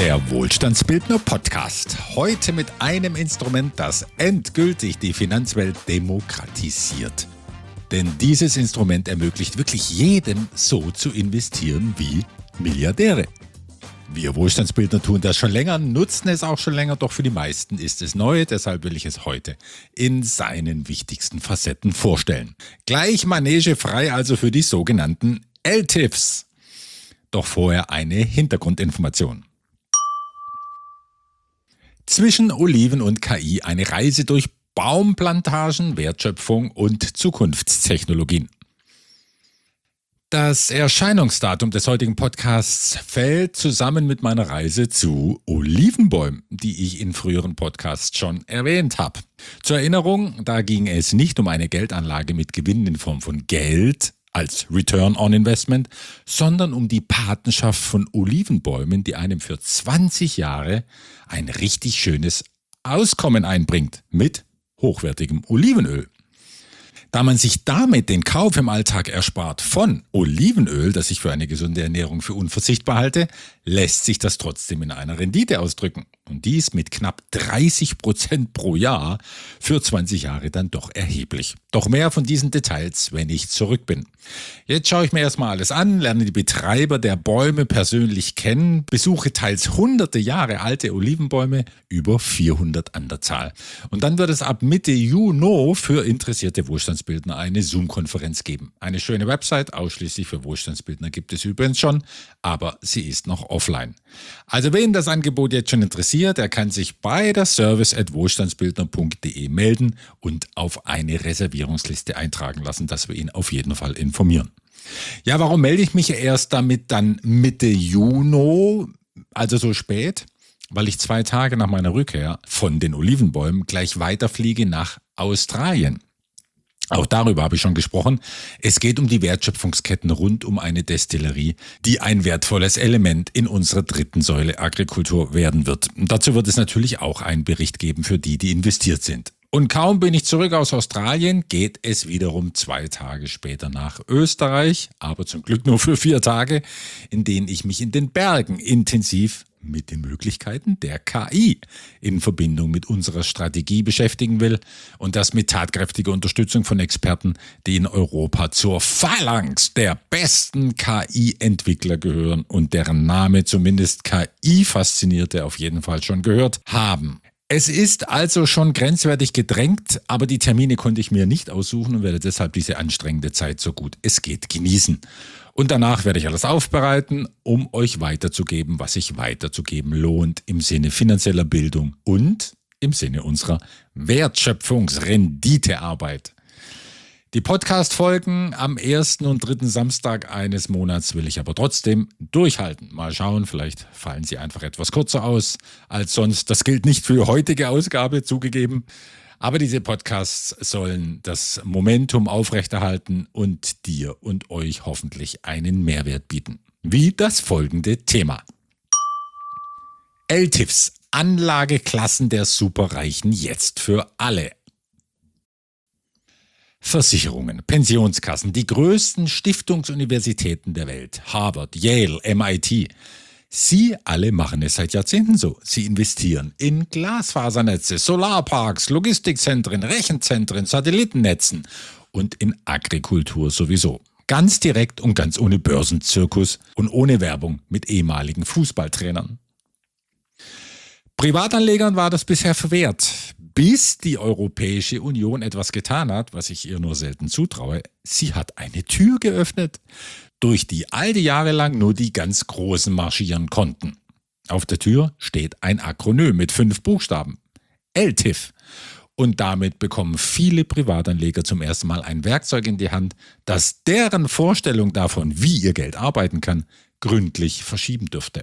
Der Wohlstandsbildner Podcast. Heute mit einem Instrument, das endgültig die Finanzwelt demokratisiert. Denn dieses Instrument ermöglicht wirklich jedem so zu investieren wie Milliardäre. Wir Wohlstandsbildner tun das schon länger, nutzen es auch schon länger, doch für die meisten ist es neu, deshalb will ich es heute in seinen wichtigsten Facetten vorstellen. Gleich Manege frei also für die sogenannten LTIFs. Doch vorher eine Hintergrundinformation. Zwischen Oliven und KI eine Reise durch Baumplantagen, Wertschöpfung und Zukunftstechnologien. Das Erscheinungsdatum des heutigen Podcasts fällt zusammen mit meiner Reise zu Olivenbäumen, die ich in früheren Podcasts schon erwähnt habe. Zur Erinnerung, da ging es nicht um eine Geldanlage mit Gewinn in Form von Geld als Return on Investment, sondern um die Patenschaft von Olivenbäumen, die einem für 20 Jahre ein richtig schönes Auskommen einbringt mit hochwertigem Olivenöl. Da man sich damit den Kauf im Alltag erspart von Olivenöl, das ich für eine gesunde Ernährung für unverzichtbar halte, lässt sich das trotzdem in einer Rendite ausdrücken. Und dies mit knapp 30% pro Jahr für 20 Jahre dann doch erheblich. Doch mehr von diesen Details, wenn ich zurück bin. Jetzt schaue ich mir erstmal alles an, lerne die Betreiber der Bäume persönlich kennen, besuche teils hunderte Jahre alte Olivenbäume, über 400 an der Zahl. Und dann wird es ab Mitte Juni für interessierte Wohlstandsbildner eine Zoom-Konferenz geben. Eine schöne Website, ausschließlich für Wohlstandsbildner gibt es übrigens schon, aber sie ist noch offline. Also wen das Angebot jetzt schon interessiert, er kann sich bei der service@wohlstandsbildner.de melden und auf eine Reservierungsliste eintragen lassen, dass wir ihn auf jeden Fall informieren. Ja, warum melde ich mich erst damit dann Mitte Juni, also so spät? Weil ich 2 Tage nach meiner Rückkehr von den Olivenbäumen gleich weiterfliege nach Australien. Auch darüber habe ich schon gesprochen. Es geht um die Wertschöpfungsketten rund um eine Destillerie, die ein wertvolles Element in unserer dritten Säule Agrikultur werden wird. Und dazu wird es natürlich auch einen Bericht geben für die, die investiert sind. Und kaum bin ich zurück aus Australien, geht es wiederum 2 Tage später nach Österreich, aber zum Glück nur für 4 Tage, in denen ich mich in den Bergen intensiv mit den Möglichkeiten der KI in Verbindung mit unserer Strategie beschäftigen will und das mit tatkräftiger Unterstützung von Experten, die in Europa zur Phalanx der besten KI-Entwickler gehören und deren Name zumindest KI-Faszinierte auf jeden Fall schon gehört haben. Es ist also schon grenzwertig gedrängt, aber die Termine konnte ich mir nicht aussuchen und werde deshalb diese anstrengende Zeit so gut es geht genießen. Und danach werde ich alles aufbereiten, um euch weiterzugeben, was sich weiterzugeben lohnt im Sinne finanzieller Bildung und im Sinne unserer Wertschöpfungsrenditearbeit. Die Podcast-Folgen am 1. und 3. Samstag eines Monats will ich aber trotzdem durchhalten. Mal schauen, vielleicht fallen sie einfach etwas kürzer aus als sonst. Das gilt nicht für die heutige Ausgabe, zugegeben. Aber diese Podcasts sollen das Momentum aufrechterhalten und dir und euch hoffentlich einen Mehrwert bieten. Wie das folgende Thema. LTIFs, Anlageklassen der Superreichen, jetzt für alle. Versicherungen, Pensionskassen, die größten Stiftungsuniversitäten der Welt, Harvard, Yale, MIT, sie alle machen es seit Jahrzehnten so. Sie investieren in Glasfasernetze, Solarparks, Logistikzentren, Rechenzentren, Satellitennetzen und in Agrikultur sowieso. Ganz direkt und ganz ohne Börsenzirkus und ohne Werbung mit ehemaligen Fußballtrainern. Privatanlegern war das bisher verwehrt, bis die Europäische Union etwas getan hat, was ich ihr nur selten zutraue. Sie hat eine Tür geöffnet, durch die all die Jahre lang nur die ganz Großen marschieren konnten. Auf der Tür steht ein Akronym mit 5 Buchstaben. LTIF. Und damit bekommen viele Privatanleger zum ersten Mal ein Werkzeug in die Hand, das deren Vorstellung davon, wie ihr Geld arbeiten kann, gründlich verschieben dürfte.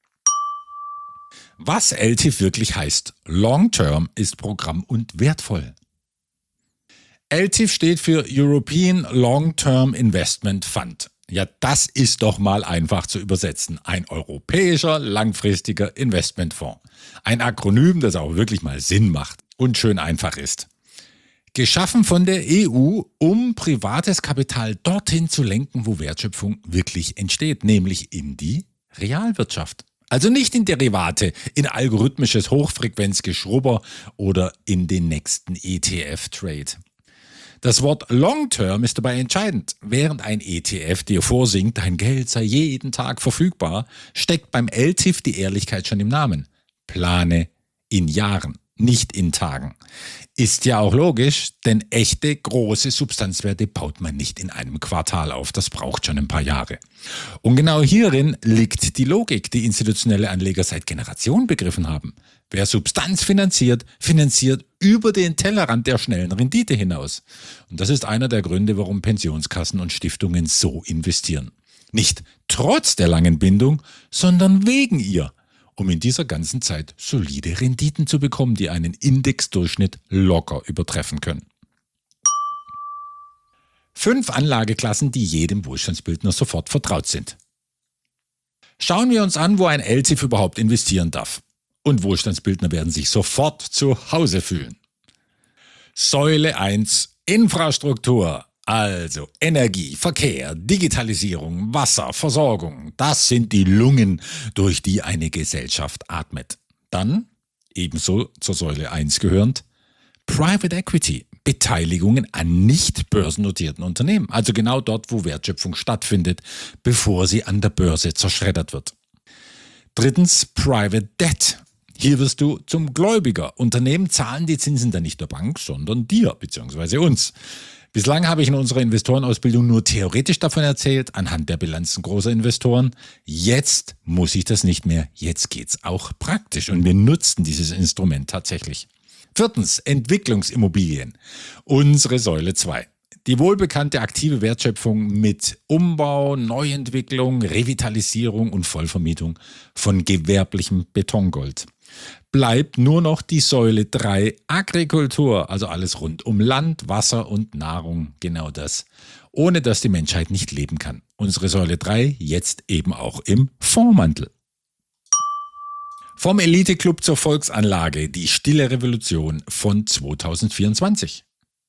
Was LTIF wirklich heißt, Long-Term ist Programm und wertvoll. LTIF steht für European Long-Term Investment Fund. Ja, das ist doch mal einfach zu übersetzen. Ein europäischer langfristiger Investmentfonds. Ein Akronym, das auch wirklich mal Sinn macht und schön einfach ist. Geschaffen von der EU, um privates Kapital dorthin zu lenken, wo Wertschöpfung wirklich entsteht, nämlich in die Realwirtschaft. Also nicht in Derivate, in algorithmisches Hochfrequenzgeschrubber oder in den nächsten ETF-Trade. Das Wort Long-Term ist dabei entscheidend. Während ein ETF dir vorsingt, dein Geld sei jeden Tag verfügbar, steckt beim LTIF die Ehrlichkeit schon im Namen. Plane in Jahren, nicht in Tagen. Ist ja auch logisch, denn echte, große Substanzwerte baut man nicht in einem Quartal auf. Das braucht schon ein paar Jahre. Und genau hierin liegt die Logik, die institutionelle Anleger seit Generationen begriffen haben. Wer Substanz finanziert, finanziert über den Tellerrand der schnellen Rendite hinaus. Und das ist einer der Gründe, warum Pensionskassen und Stiftungen so investieren. Nicht trotz der langen Bindung, sondern wegen ihr, um in dieser ganzen Zeit solide Renditen zu bekommen, die einen Indexdurchschnitt locker übertreffen können. 5 Anlageklassen, die jedem Wohlstandsbildner sofort vertraut sind. Schauen wir uns an, wo ein LTIF überhaupt investieren darf. Und Wohlstandsbildner werden sich sofort zu Hause fühlen. Säule 1: Infrastruktur. Also Energie, Verkehr, Digitalisierung, Wasser, Versorgung. Das sind die Lungen, durch die eine Gesellschaft atmet. Dann, ebenso zur Säule 1 gehörend, Private Equity. Beteiligungen an nicht börsennotierten Unternehmen. Also genau dort, wo Wertschöpfung stattfindet, bevor sie an der Börse zerschreddert wird. Drittens, Private Debt. Hier wirst du zum Gläubiger. Unternehmen zahlen die Zinsen dann nicht der Bank, sondern dir bzw. uns. Bislang habe ich in unserer Investorenausbildung nur theoretisch davon erzählt, anhand der Bilanzen großer Investoren. Jetzt muss ich das nicht mehr. Jetzt geht's auch praktisch und wir nutzen dieses Instrument tatsächlich. Viertens, Entwicklungsimmobilien. Unsere Säule 2. Die wohlbekannte aktive Wertschöpfung mit Umbau, Neuentwicklung, Revitalisierung und Vollvermietung von gewerblichem Betongold. Bleibt nur noch die Säule 3 Agrikultur, also alles rund um Land, Wasser und Nahrung, genau das, ohne dass die Menschheit nicht leben kann. Unsere Säule 3 jetzt eben auch im Fondsmantel. Vom Elite-Club zur Volksanlage, die stille Revolution von 2024.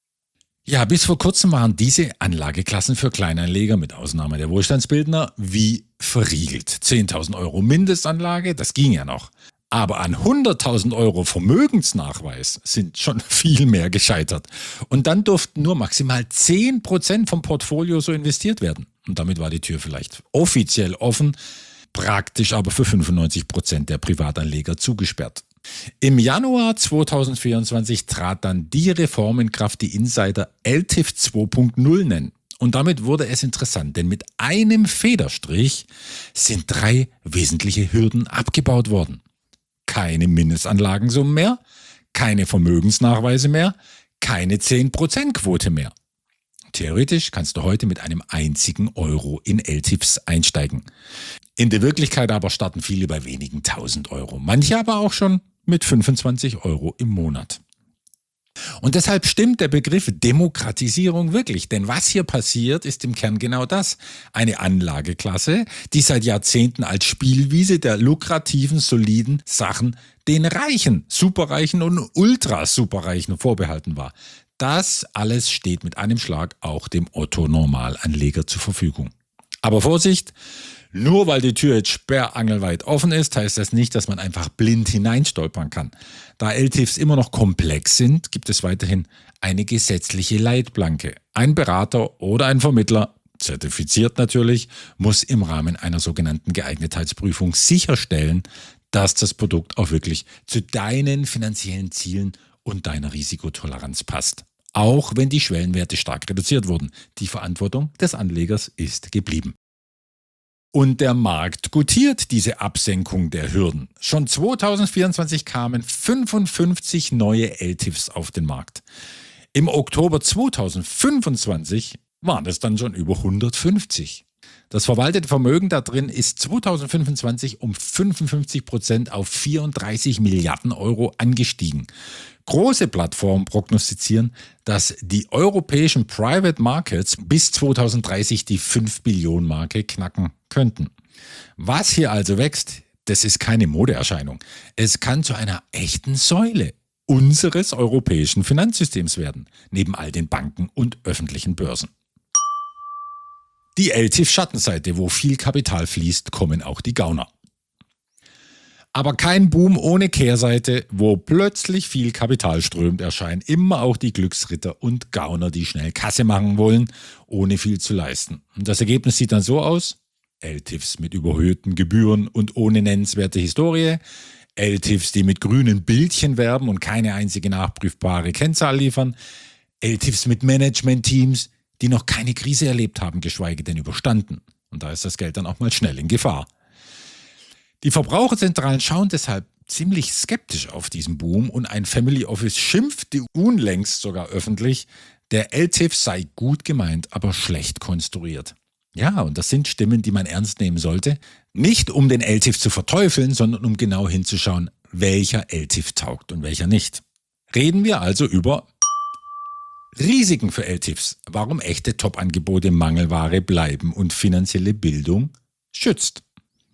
Ja, bis vor kurzem waren diese Anlageklassen für Kleinanleger mit Ausnahme der Wohlstandsbildner wie verriegelt. 10.000 Euro Mindestanlage, das ging ja noch. Aber an 100.000 Euro Vermögensnachweis sind schon viel mehr gescheitert. Und dann durften nur maximal 10% vom Portfolio so investiert werden. Und damit war die Tür vielleicht offiziell offen, praktisch aber für 95% der Privatanleger zugesperrt. Im Januar 2024 trat dann die Reform in Kraft, die Insider LTIF 2.0 nennen. Und damit wurde es interessant, denn mit einem Federstrich sind 3 wesentliche Hürden abgebaut worden. Keine Mindestanlagensummen mehr, keine Vermögensnachweise mehr, keine 10%-Quote mehr. Theoretisch kannst du heute mit einem einzigen Euro in LTIFs einsteigen. In der Wirklichkeit aber starten viele bei wenigen 1.000 Euro, manche aber auch schon mit 25 Euro im Monat. Und deshalb stimmt der Begriff Demokratisierung wirklich, denn was hier passiert, ist im Kern genau das. Eine Anlageklasse, die seit Jahrzehnten als Spielwiese der lukrativen, soliden Sachen den Reichen, Superreichen und Ultra-Superreichen vorbehalten war. Das alles steht mit einem Schlag auch dem Otto-Normalanleger zur Verfügung. Aber Vorsicht! Nur weil die Tür jetzt sperrangelweit offen ist, heißt das nicht, dass man einfach blind hineinstolpern kann. Da LTIFs immer noch komplex sind, gibt es weiterhin eine gesetzliche Leitplanke. Ein Berater oder ein Vermittler, zertifiziert natürlich, muss im Rahmen einer sogenannten Geeignetheitsprüfung sicherstellen, dass das Produkt auch wirklich zu deinen finanziellen Zielen und deiner Risikotoleranz passt. Auch wenn die Schwellenwerte stark reduziert wurden. Die Verantwortung des Anlegers ist geblieben. Und der Markt gutiert diese Absenkung der Hürden. Schon 2024 kamen 55 neue LTIFs auf den Markt. Im Oktober 2025 waren es dann schon über 150. Das verwaltete Vermögen da drin ist 2025 um 55% auf 34 Milliarden Euro angestiegen. Große Plattformen prognostizieren, dass die europäischen Private Markets bis 2030 die 5-Billionen-Marke knacken könnten. Was hier also wächst, das ist keine Modeerscheinung. Es kann zu einer echten Säule unseres europäischen Finanzsystems werden, neben all den Banken und öffentlichen Börsen. Die LTIF-Schattenseite, wo viel Kapital fließt, kommen auch die Gauner. Aber kein Boom ohne Kehrseite, wo plötzlich viel Kapital strömt, erscheinen immer auch die Glücksritter und Gauner, die schnell Kasse machen wollen, ohne viel zu leisten. Und das Ergebnis sieht dann so aus: LTIFs mit überhöhten Gebühren und ohne nennenswerte Historie, LTIFs, die mit grünen Bildchen werben und keine einzige nachprüfbare Kennzahl liefern, LTIFs mit Management-Teams, die noch keine Krise erlebt haben, geschweige denn überstanden. Und da ist das Geld dann auch mal schnell in Gefahr. Die Verbraucherzentralen schauen deshalb ziemlich skeptisch auf diesen Boom und ein Family Office schimpfte unlängst sogar öffentlich, der LTIF sei gut gemeint, aber schlecht konstruiert. Ja, und das sind Stimmen, die man ernst nehmen sollte. Nicht um den LTIF zu verteufeln, sondern um genau hinzuschauen, welcher LTIF taugt und welcher nicht. Reden wir also über Risiken für LTIFs, warum echte Top-Angebote Mangelware bleiben und finanzielle Bildung schützt.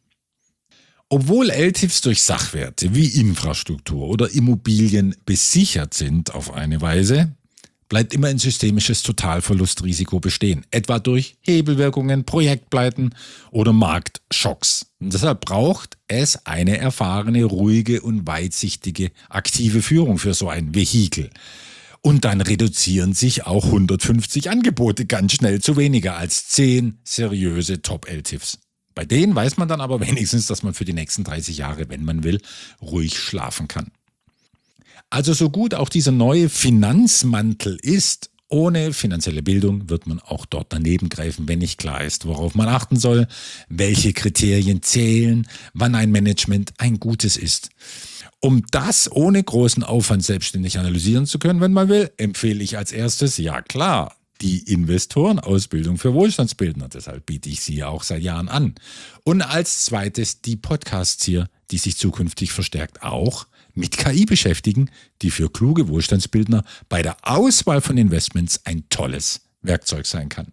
Obwohl LTIFs durch Sachwerte wie Infrastruktur oder Immobilien besichert sind auf eine Weise, bleibt immer ein systemisches Totalverlustrisiko bestehen, etwa durch Hebelwirkungen, Projektpleiten oder Marktschocks. Und deshalb braucht es eine erfahrene, ruhige und weitsichtige aktive Führung für so ein Vehikel. Und dann reduzieren sich auch 150 Angebote ganz schnell zu weniger als 10 seriöse Top-LTIFs. Bei denen weiß man dann aber wenigstens, dass man für die nächsten 30 Jahre, wenn man will, ruhig schlafen kann. Also so gut auch dieser neue Finanzmantel ist, ohne finanzielle Bildung wird man auch dort daneben greifen, wenn nicht klar ist, worauf man achten soll, welche Kriterien zählen, wann ein Management ein gutes ist. Um das ohne großen Aufwand selbstständig analysieren zu können, wenn man will, empfehle ich als erstes, ja klar, die Investorenausbildung für Wohlstandsbildner. Deshalb biete ich sie ja auch seit Jahren an. Und als zweites die Podcasts hier, die sich zukünftig verstärkt auch mit KI beschäftigen, die für kluge Wohlstandsbildner bei der Auswahl von Investments ein tolles Werkzeug sein kann.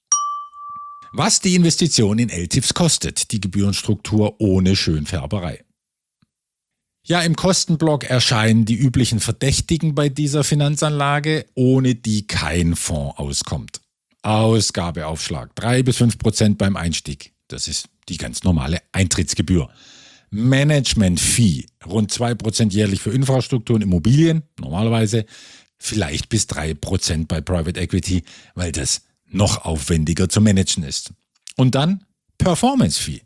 Was die Investition in LTIFs kostet, die Gebührenstruktur ohne Schönfärberei. Ja, im Kostenblock erscheinen die üblichen Verdächtigen bei dieser Finanzanlage, ohne die kein Fonds auskommt. Ausgabeaufschlag 3-5% beim Einstieg. Das ist die ganz normale Eintrittsgebühr. Management-Fee rund 2% jährlich für Infrastruktur und Immobilien, normalerweise vielleicht bis 3% bei Private Equity, weil das noch aufwendiger zu managen ist. Und dann Performance-Fee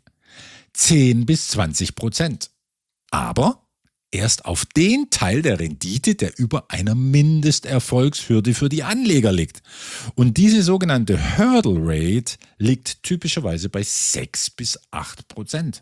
10-20%. Aber erst auf den Teil der Rendite, der über einer Mindesterfolgshürde für die Anleger liegt. Und diese sogenannte Hurdle Rate liegt typischerweise bei 6-8%.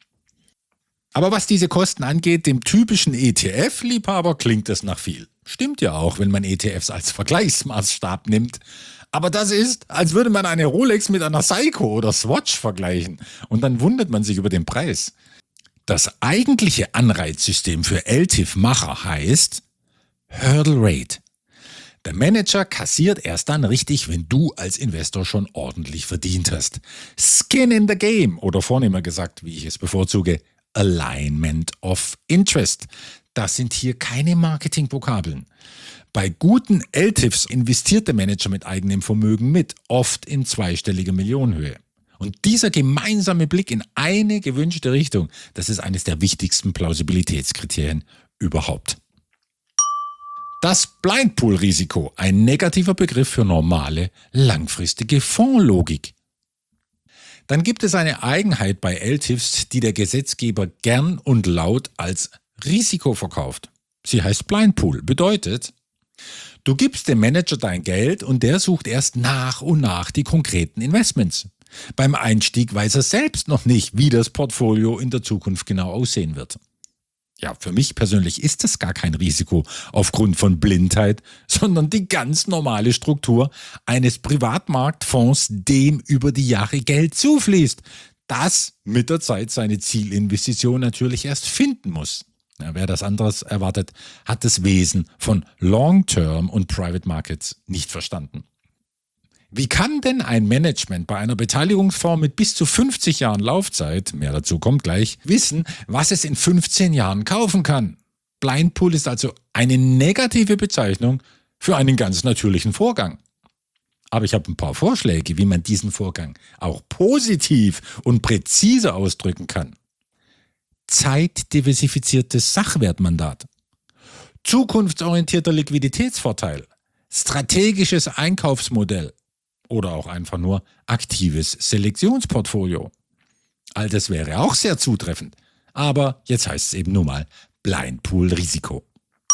Aber was diese Kosten angeht, dem typischen ETF-Liebhaber klingt das nach viel. Stimmt ja auch, wenn man ETFs als Vergleichsmaßstab nimmt. Aber das ist, als würde man eine Rolex mit einer Seiko oder Swatch vergleichen. Und dann wundert man sich über den Preis. Das eigentliche Anreizsystem für LTIF-Macher heißt Hurdle Rate. Der Manager kassiert erst dann richtig, wenn du als Investor schon ordentlich verdient hast. Skin in the Game oder vornehmer gesagt, wie ich es bevorzuge, Alignment of Interest. Das sind hier keine Marketingvokabeln. Bei guten LTIFs investiert der Manager mit eigenem Vermögen mit, oft in zweistelliger Millionenhöhe. Und dieser gemeinsame Blick in eine gewünschte Richtung, das ist eines der wichtigsten Plausibilitätskriterien überhaupt. Das Blindpool-Risiko, ein negativer Begriff für normale, langfristige Fondslogik. Dann gibt es eine Eigenheit bei LTIFs, die der Gesetzgeber gern und laut als Risiko verkauft. Sie heißt Blindpool, bedeutet, du gibst dem Manager dein Geld und der sucht erst nach und nach die konkreten Investments. Beim Einstieg weiß er selbst noch nicht, wie das Portfolio in der Zukunft genau aussehen wird. Ja, für mich persönlich ist das gar kein Risiko aufgrund von Blindheit, sondern die ganz normale Struktur eines Privatmarktfonds, dem über die Jahre Geld zufließt, das mit der Zeit seine Zielinvestition natürlich erst finden muss. Ja, wer das anderes erwartet, hat das Wesen von Long-Term und Private Markets nicht verstanden. Wie kann denn ein Management bei einer Beteiligungsform mit bis zu 50 Jahren Laufzeit, mehr dazu kommt gleich, wissen, was es in 15 Jahren kaufen kann? Blindpool ist also eine negative Bezeichnung für einen ganz natürlichen Vorgang. Aber ich habe ein paar Vorschläge, wie man diesen Vorgang auch positiv und präzise ausdrücken kann. zeitdiversifiziertes Sachwertmandat, zukunftsorientierter Liquiditätsvorteil, strategisches Einkaufsmodell oder auch einfach nur aktives Selektionsportfolio. All das wäre auch sehr zutreffend. Aber jetzt heißt es eben nur mal Blindpool-Risiko.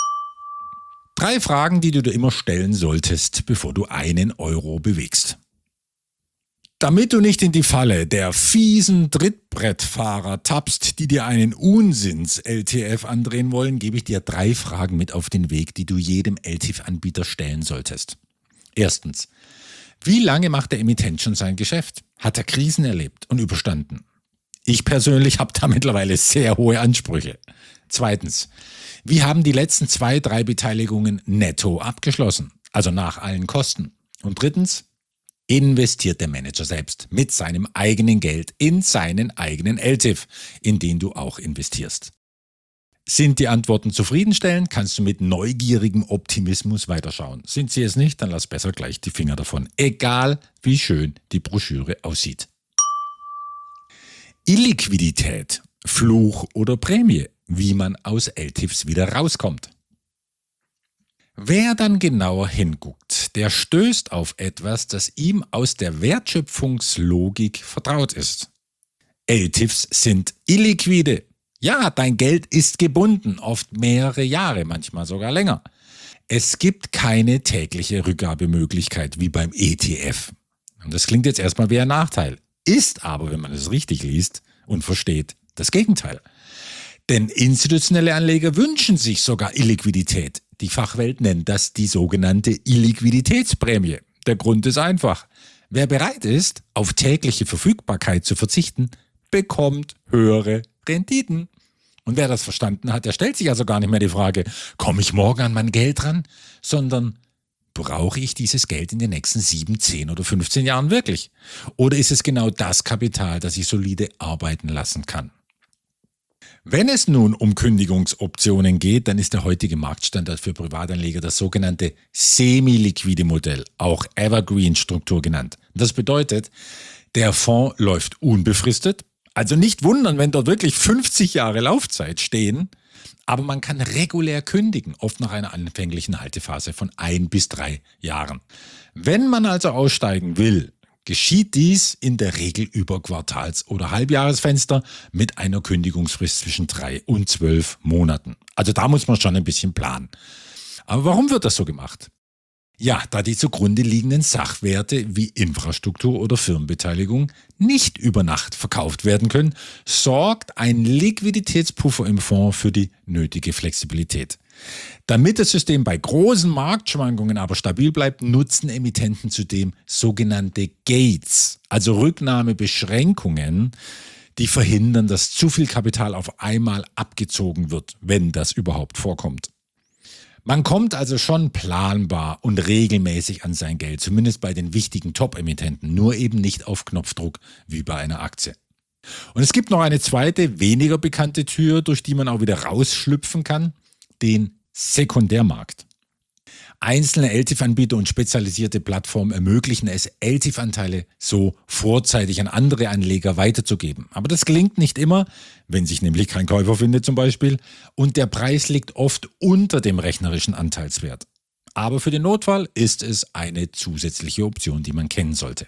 3 Fragen, die du dir immer stellen solltest, bevor du einen Euro bewegst. Damit du nicht in die Falle der fiesen Trittbrettfahrer tappst, die dir einen Unsinns-LTF andrehen wollen, gebe ich dir 3 Fragen mit auf den Weg, die du jedem LTIF-Anbieter stellen solltest. Erstens, wie lange macht der Emittent schon sein Geschäft? Hat er Krisen erlebt und überstanden? Ich persönlich habe da mittlerweile sehr hohe Ansprüche. Zweitens, wie haben die letzten 2, 3 Beteiligungen netto abgeschlossen? Also nach allen Kosten. Und drittens, investiert der Manager selbst mit seinem eigenen Geld in seinen eigenen LTIF, in den du auch investierst. Sind die Antworten zufriedenstellend, kannst du mit neugierigem Optimismus weiterschauen. Sind sie es nicht, dann lass besser gleich die Finger davon, egal wie schön die Broschüre aussieht. Illiquidität, Fluch oder Prämie, wie man aus LTIFs wieder rauskommt. Wer dann genauer hinguckt, der stößt auf etwas, das ihm aus der Wertschöpfungslogik vertraut ist. LTIFs sind illiquide. Ja, dein Geld ist gebunden, oft mehrere Jahre, manchmal sogar länger. Es gibt keine tägliche Rückgabemöglichkeit wie beim ETF. Und das klingt jetzt erstmal wie ein Nachteil, ist aber, wenn man es richtig liest und versteht, das Gegenteil. Denn institutionelle Anleger wünschen sich sogar Illiquidität. Die Fachwelt nennt das die sogenannte Illiquiditätsprämie. Der Grund ist einfach. Wer bereit ist, auf tägliche Verfügbarkeit zu verzichten, bekommt höhere Renditen. Und wer das verstanden hat, der stellt sich also gar nicht mehr die Frage, komme ich morgen an mein Geld ran, sondern brauche ich dieses Geld in den nächsten 7, 10 oder 15 Jahren wirklich? Oder ist es genau das Kapital, das ich solide arbeiten lassen kann? Wenn es nun um Kündigungsoptionen geht, dann ist der heutige Marktstandard für Privatanleger das sogenannte semi-liquide Modell, auch Evergreen-Struktur genannt. Das bedeutet, der Fonds läuft unbefristet, also nicht wundern, wenn dort wirklich 50 Jahre Laufzeit stehen, aber man kann regulär kündigen, oft nach einer anfänglichen Haltephase von 1 bis 3 Jahren. Wenn man also aussteigen will, geschieht dies in der Regel über Quartals- oder Halbjahresfenster mit einer Kündigungsfrist zwischen 3 und 12 Monaten. Also da muss man schon ein bisschen planen. Aber warum wird das so gemacht? Ja, da die zugrunde liegenden Sachwerte wie Infrastruktur oder Firmenbeteiligung nicht über Nacht verkauft werden können, sorgt ein Liquiditätspuffer im Fonds für die nötige Flexibilität. Damit das System bei großen Marktschwankungen aber stabil bleibt, nutzen Emittenten zudem sogenannte Gates, also Rücknahmebeschränkungen, die verhindern, dass zu viel Kapital auf einmal abgezogen wird, wenn das überhaupt vorkommt. Man kommt also schon planbar und regelmäßig an sein Geld, zumindest bei den wichtigen Top-Emittenten, nur eben nicht auf Knopfdruck wie bei einer Aktie. Und es gibt noch eine zweite, weniger bekannte Tür, durch die man auch wieder rausschlüpfen kann, den Sekundärmarkt. Einzelne LTIF-Anbieter und spezialisierte Plattformen ermöglichen es, LTIF-Anteile so vorzeitig an andere Anleger weiterzugeben. Aber das gelingt nicht immer, wenn sich nämlich kein Käufer findet zum Beispiel, und der Preis liegt oft unter dem rechnerischen Anteilswert. Aber für den Notfall ist es eine zusätzliche Option, die man kennen sollte.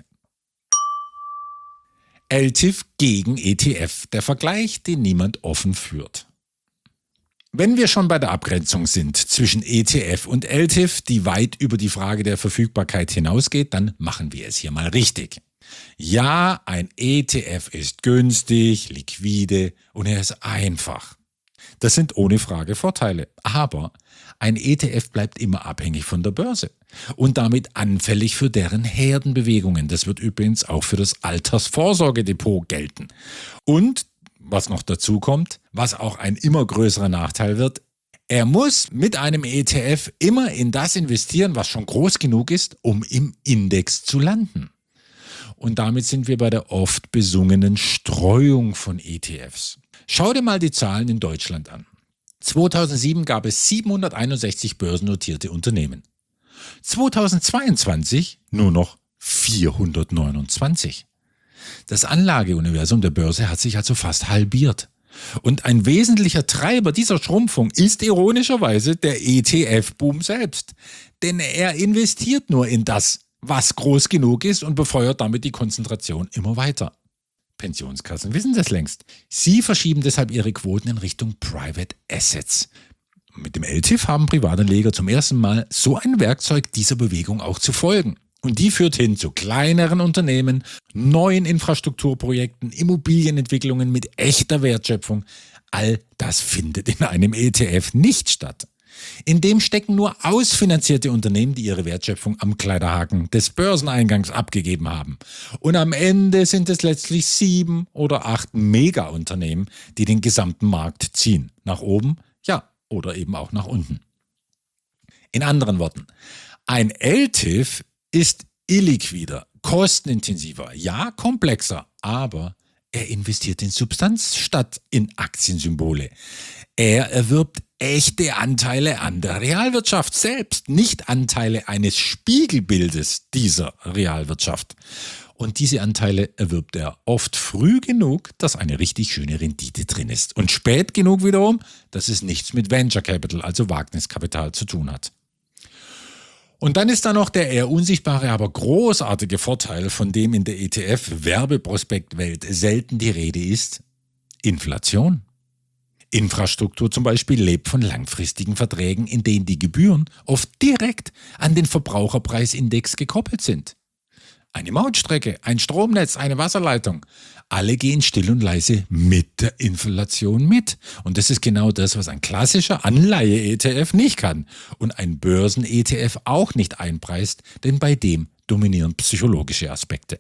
LTIF gegen ETF, der Vergleich, den niemand offen führt. Wenn wir schon bei der Abgrenzung sind zwischen ETF und LTIF, die weit über die Frage der Verfügbarkeit hinausgeht, dann machen wir es hier mal richtig. Ja, ein ETF ist günstig, liquide und er ist einfach. Das sind ohne Frage Vorteile. Aber ein ETF bleibt immer abhängig von der Börse und damit anfällig für deren Herdenbewegungen. Das wird übrigens auch für das Altersvorsorgedepot gelten. Und was noch dazu kommt, was auch ein immer größerer Nachteil wird, er muss mit einem ETF immer in das investieren, was schon groß genug ist, um im Index zu landen. Und damit sind wir bei der oft besungenen Streuung von ETFs. Schau dir mal die Zahlen in Deutschland an. 2007 gab es 761 börsennotierte Unternehmen. 2022 nur noch 429. Das Anlageuniversum der Börse hat sich also fast halbiert. Und ein wesentlicher Treiber dieser Schrumpfung ist ironischerweise der ETF-Boom selbst. Denn er investiert nur in das, was groß genug ist und befeuert damit die Konzentration immer weiter. Pensionskassen wissen das längst. Sie verschieben deshalb ihre Quoten in Richtung Private Assets. Mit dem LTIF haben Privatanleger zum ersten Mal so ein Werkzeug, dieser Bewegung auch zu folgen. Und die führt hin zu kleineren Unternehmen, neuen Infrastrukturprojekten, Immobilienentwicklungen mit echter Wertschöpfung. All das findet in einem ETF nicht statt. In dem stecken nur ausfinanzierte Unternehmen, die ihre Wertschöpfung am Kleiderhaken des Börseneingangs abgegeben haben. Und am Ende sind es letztlich 7 oder 8 Mega-Unternehmen, die den gesamten Markt ziehen. Nach oben, ja, oder eben auch nach unten. In anderen Worten, ein LTIF ist illiquider, kostenintensiver, ja komplexer, aber er investiert in Substanz statt in Aktiensymbole. Er erwirbt echte Anteile an der Realwirtschaft selbst, nicht Anteile eines Spiegelbildes dieser Realwirtschaft. Und diese Anteile erwirbt er oft früh genug, dass eine richtig schöne Rendite drin ist. Und spät genug wiederum, dass es nichts mit Venture Capital, also Wagniskapital, zu tun hat. Und dann ist da noch der eher unsichtbare, aber großartige Vorteil, von dem in der ETF-Werbeprospektwelt selten die Rede ist: Inflation. Infrastruktur zum Beispiel lebt von langfristigen Verträgen, in denen die Gebühren oft direkt an den Verbraucherpreisindex gekoppelt sind. Eine Mautstrecke, ein Stromnetz, eine Wasserleitung. Alle gehen still und leise mit der Inflation mit. Und das ist genau das, was ein klassischer Anleihe-ETF nicht kann und ein Börsen-ETF auch nicht einpreist, denn bei dem dominieren psychologische Aspekte.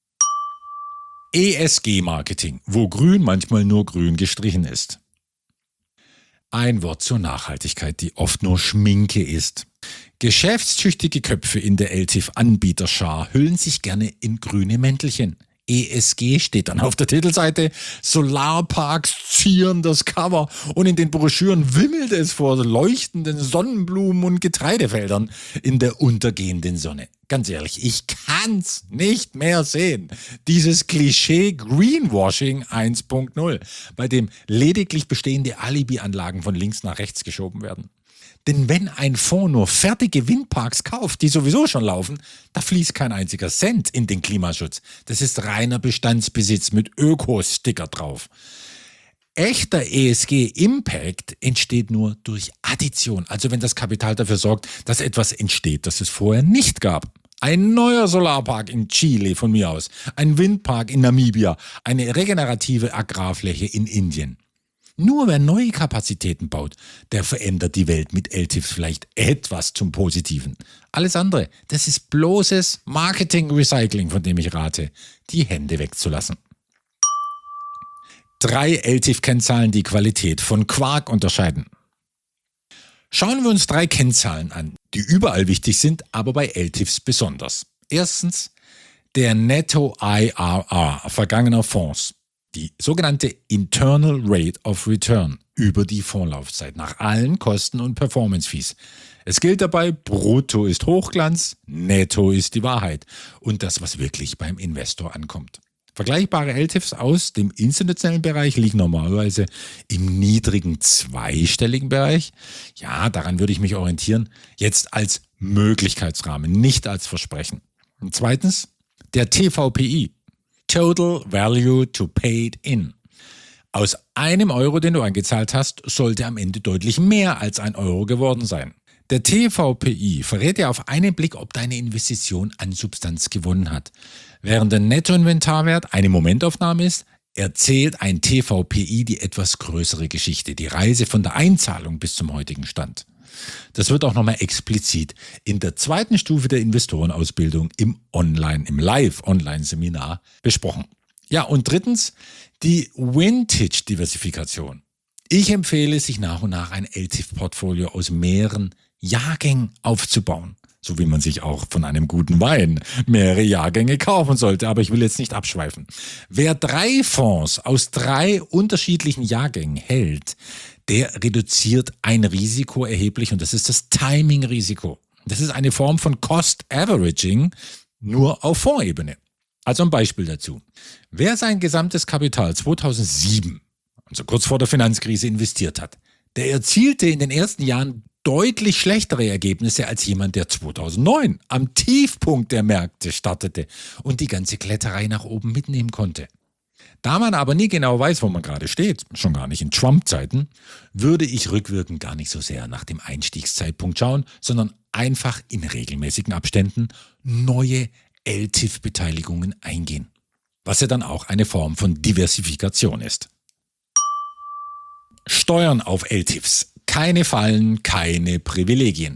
ESG-Marketing, wo grün manchmal nur grün gestrichen ist. Ein Wort zur Nachhaltigkeit, die oft nur Schminke ist. Geschäftstüchtige Köpfe in der LTIF-Anbieterschar hüllen sich gerne in grüne Mäntelchen. ESG steht dann auf der Titelseite, Solarparks zieren das Cover und in den Broschüren wimmelt es vor leuchtenden Sonnenblumen und Getreidefeldern in der untergehenden Sonne. Ganz ehrlich, ich kann's nicht mehr sehen. Dieses Klischee Greenwashing 1.0, bei dem lediglich bestehende Alibi-Anlagen von links nach rechts geschoben werden. Denn wenn ein Fonds nur fertige Windparks kauft, die sowieso schon laufen, da fließt kein einziger Cent in den Klimaschutz. Das ist reiner Bestandsbesitz mit Öko-Sticker drauf. Echter ESG-Impact entsteht nur durch Addition, also wenn das Kapital dafür sorgt, dass etwas entsteht, das es vorher nicht gab. Ein neuer Solarpark in Chile von mir aus, ein Windpark in Namibia, eine regenerative Agrarfläche in Indien. Nur wer neue Kapazitäten baut, der verändert die Welt mit LTIFs vielleicht etwas zum Positiven. Alles andere, das ist bloßes Marketing-Recycling, von dem ich rate, die Hände wegzulassen. 3 LTIF-Kennzahlen, die Qualität von Quark unterscheiden. Schauen wir uns 3 Kennzahlen an, die überall wichtig sind, aber bei LTIFs besonders. Erstens, der Netto IRR vergangener Fonds. Die sogenannte Internal Rate of Return über die Fondslaufzeit nach allen Kosten und Performance-Fees. Es gilt dabei, brutto ist Hochglanz, netto ist die Wahrheit und das, was wirklich beim Investor ankommt. Vergleichbare LTIFs aus dem institutionellen Bereich liegen normalerweise im niedrigen zweistelligen Bereich. Ja, daran würde ich mich orientieren, jetzt als Möglichkeitsrahmen, nicht als Versprechen. Und zweitens, der TVPI. Total Value to Paid In. Aus einem Euro, den du eingezahlt hast, sollte am Ende deutlich mehr als 1 Euro geworden sein. Der TVPI verrät dir auf einen Blick, ob deine Investition an Substanz gewonnen hat. Während der Nettoinventarwert eine Momentaufnahme ist, erzählt ein TVPI die etwas größere Geschichte, die Reise von der Einzahlung bis zum heutigen Stand. Das wird auch nochmal explizit in der 2. Stufe der Investorenausbildung im Live-Online-Seminar besprochen. Ja, und drittens, die Vintage-Diversifikation. Ich empfehle, sich nach und nach ein LTIF-Portfolio aus mehreren Jahrgängen aufzubauen. So wie man sich auch von einem guten Wein mehrere Jahrgänge kaufen sollte. Aber ich will jetzt nicht abschweifen. Wer 3 Fonds aus 3 unterschiedlichen Jahrgängen hält, der reduziert ein Risiko erheblich und das ist das Timing-Risiko. Das ist eine Form von Cost-Averaging, nur auf Fondsebene. Also ein Beispiel dazu. Wer sein gesamtes Kapital 2007, also kurz vor der Finanzkrise, investiert hat, der erzielte in den ersten Jahren deutlich schlechtere Ergebnisse als jemand, der 2009 am Tiefpunkt der Märkte startete und die ganze Kletterei nach oben mitnehmen konnte. Da man aber nie genau weiß, wo man gerade steht, schon gar nicht in Trump-Zeiten, würde ich rückwirkend gar nicht so sehr nach dem Einstiegszeitpunkt schauen, sondern einfach in regelmäßigen Abständen neue LTIF-Beteiligungen eingehen. Was ja dann auch eine Form von Diversifikation ist. Steuern auf LTIFs. Keine Fallen, keine Privilegien.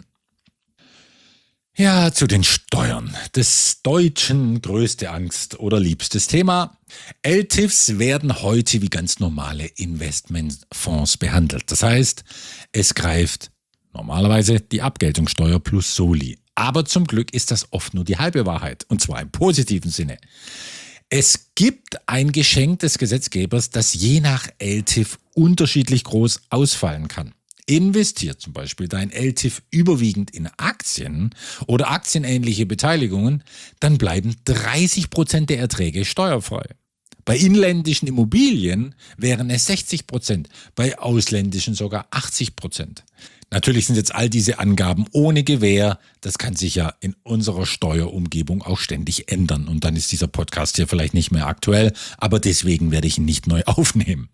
Ja, zu den Steuern. Des Deutschen größte Angst oder liebstes Thema. LTIFs werden heute wie ganz normale Investmentfonds behandelt. Das heißt, es greift normalerweise die Abgeltungssteuer plus Soli. Aber zum Glück ist das oft nur die halbe Wahrheit, und zwar im positiven Sinne. Es gibt ein Geschenk des Gesetzgebers, das je nach LTIF unterschiedlich groß ausfallen kann. Investiert zum Beispiel dein LTIF überwiegend in Aktien oder aktienähnliche Beteiligungen, dann bleiben 30% der Erträge steuerfrei. Bei inländischen Immobilien wären es 60%, bei ausländischen sogar 80%. Natürlich sind jetzt all diese Angaben ohne Gewähr. Das kann sich ja in unserer Steuerumgebung auch ständig ändern. Und dann ist dieser Podcast hier vielleicht nicht mehr aktuell, aber deswegen werde ich ihn nicht neu aufnehmen.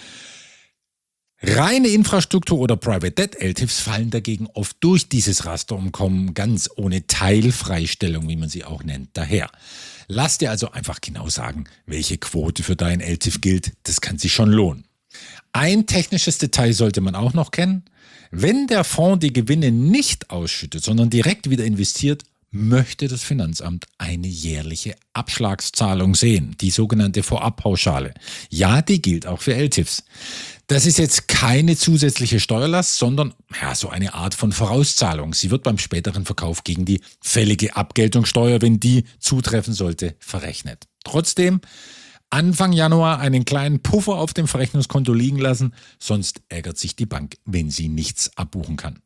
Reine Infrastruktur oder Private Debt LTIFs fallen dagegen oft durch dieses Raster und kommen ganz ohne Teilfreistellung, wie man sie auch nennt, daher. Lass dir also einfach genau sagen, welche Quote für dein LTIF gilt. Das kann sich schon lohnen. Ein technisches Detail sollte man auch noch kennen. Wenn der Fonds die Gewinne nicht ausschüttet, sondern direkt wieder investiert, möchte das Finanzamt eine jährliche Abschlagszahlung sehen, die sogenannte Vorabpauschale. Ja, die gilt auch für LTIFs. Das ist jetzt keine zusätzliche Steuerlast, sondern so eine Art von Vorauszahlung. Sie wird beim späteren Verkauf gegen die fällige Abgeltungssteuer, wenn die zutreffen sollte, verrechnet. Trotzdem Anfang Januar einen kleinen Puffer auf dem Verrechnungskonto liegen lassen, sonst ärgert sich die Bank, wenn sie nichts abbuchen kann.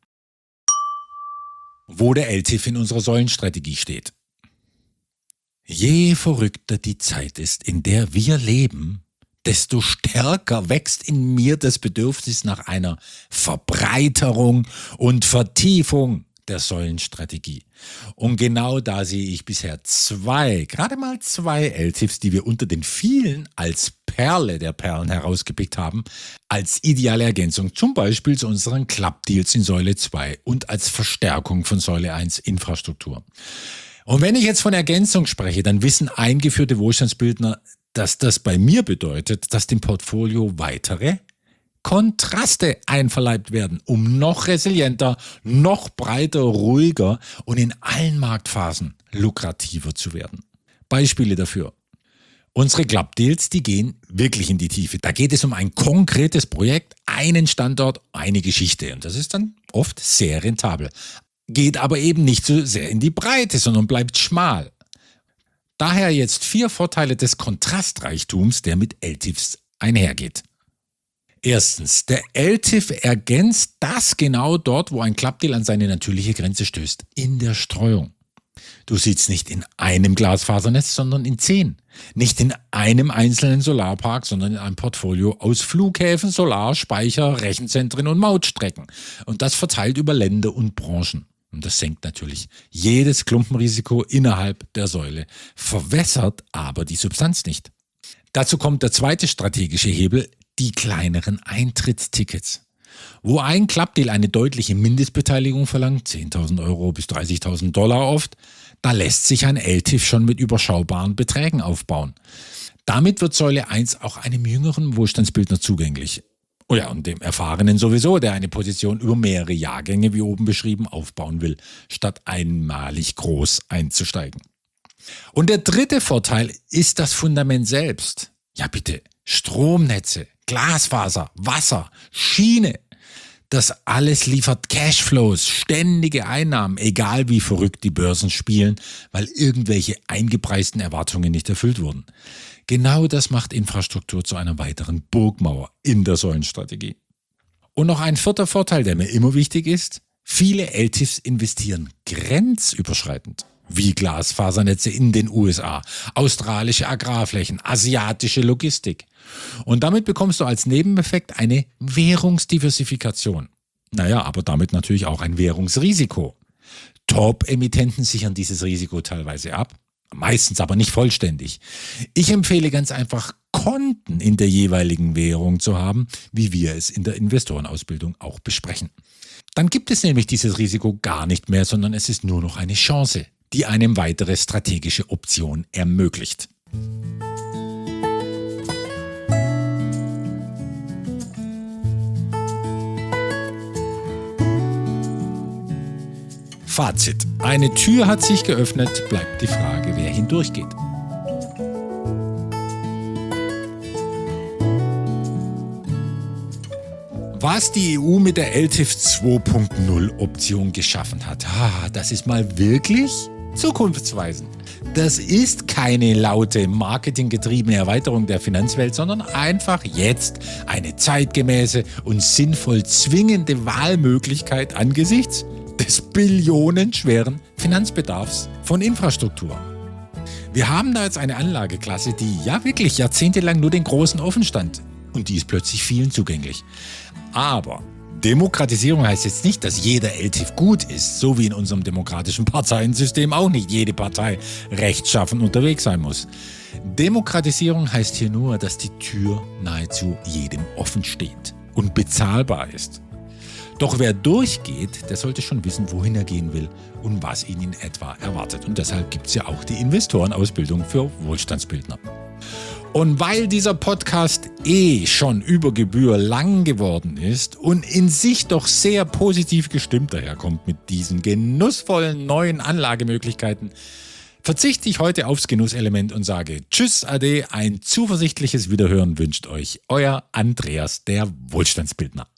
Wo der LTIF in unserer Säulenstrategie steht. Je verrückter die Zeit ist, in der wir leben, desto stärker wächst in mir das Bedürfnis nach einer Verbreiterung und Vertiefung der Säulenstrategie. Und genau da sehe ich bisher gerade mal zwei LTIFs, die wir unter den vielen als Perle der Perlen herausgepickt haben, als ideale Ergänzung zum Beispiel zu unseren Club-Deals in Säule 2 und als Verstärkung von Säule 1 Infrastruktur. Und wenn ich jetzt von Ergänzung spreche, dann wissen eingeführte Wohlstandsbildner, dass das bei mir bedeutet, dass dem Portfolio weitere Kontraste einverleibt werden, um noch resilienter, noch breiter, ruhiger und in allen Marktphasen lukrativer zu werden. Beispiele dafür. Unsere Club-Deals, die gehen wirklich in die Tiefe. Da geht es um ein konkretes Projekt, einen Standort, eine Geschichte. Und das ist dann oft sehr rentabel. Geht aber eben nicht so sehr in die Breite, sondern bleibt schmal. Daher jetzt 4 Vorteile des Kontrastreichtums, der mit LTIFs einhergeht. Erstens, der LTIF ergänzt das genau dort, wo ein Club-Deal an seine natürliche Grenze stößt, in der Streuung. Du sitzt nicht in einem Glasfasernetz, sondern in 10. Nicht in einem einzelnen Solarpark, sondern in einem Portfolio aus Flughäfen, Solar-, Speicher-, Rechenzentren und Mautstrecken. Und das verteilt über Länder und Branchen. Und das senkt natürlich jedes Klumpenrisiko innerhalb der Säule, verwässert aber die Substanz nicht. Dazu kommt der zweite strategische Hebel, die kleineren Eintrittstickets. Wo ein Club-Deal eine deutliche Mindestbeteiligung verlangt, 10.000 Euro bis 30.000 Dollar oft, da lässt sich ein LTIF schon mit überschaubaren Beträgen aufbauen. Damit wird Säule 1 auch einem jüngeren Wohlstandsbildner zugänglich. Oh ja, und dem Erfahrenen sowieso, der eine Position über mehrere Jahrgänge, wie oben beschrieben, aufbauen will, statt einmalig groß einzusteigen. Und der dritte Vorteil ist das Fundament selbst. Ja bitte, Stromnetze, Glasfaser, Wasser, Schiene. Das alles liefert Cashflows, ständige Einnahmen, egal wie verrückt die Börsen spielen, weil irgendwelche eingepreisten Erwartungen nicht erfüllt wurden. Genau das macht Infrastruktur zu einer weiteren Burgmauer in der Säulenstrategie. Und noch ein vierter Vorteil, der mir immer wichtig ist: Viele LTIFs investieren grenzüberschreitend. wie Glasfasernetze in den USA, australische Agrarflächen, asiatische Logistik. Und damit bekommst du als Nebeneffekt eine Währungsdiversifikation. Naja, aber damit natürlich auch ein Währungsrisiko. Top-Emittenten sichern dieses Risiko teilweise ab, meistens aber nicht vollständig. Ich empfehle ganz einfach, Konten in der jeweiligen Währung zu haben, wie wir es in der Investorenausbildung auch besprechen. Dann gibt es nämlich dieses Risiko gar nicht mehr, sondern es ist nur noch eine Chance, die einem weitere strategische Option ermöglicht. Fazit. Eine Tür hat sich geöffnet, bleibt die Frage, wer hindurchgeht. Was die EU mit der LTIF 2.0 Option geschaffen hat, das ist mal wirklich zukunftsweisend. Das ist keine laute, marketinggetriebene Erweiterung der Finanzwelt, sondern einfach jetzt eine zeitgemäße und sinnvoll zwingende Wahlmöglichkeit angesichts des billionenschweren Finanzbedarfs von Infrastruktur. Wir haben da jetzt eine Anlageklasse, die ja wirklich jahrzehntelang nur den Großen offen stand. Und die ist plötzlich vielen zugänglich. Aber Demokratisierung heißt jetzt nicht, dass jeder LTIF gut ist, so wie in unserem demokratischen Parteiensystem auch nicht jede Partei rechtschaffen unterwegs sein muss. Demokratisierung heißt hier nur, dass die Tür nahezu jedem offen steht und bezahlbar ist. Doch wer durchgeht, der sollte schon wissen, wohin er gehen will und was ihn in etwa erwartet. Und deshalb gibt es ja auch die Investorenausbildung für Wohlstandsbildner. Und weil dieser Podcast schon über Gebühr lang geworden ist und in sich doch sehr positiv gestimmt daherkommt mit diesen genussvollen neuen Anlagemöglichkeiten, verzichte ich heute aufs Genusselement und sage Tschüss, Ade, ein zuversichtliches Wiederhören wünscht euch euer Andreas, der Wohlstandsbildner.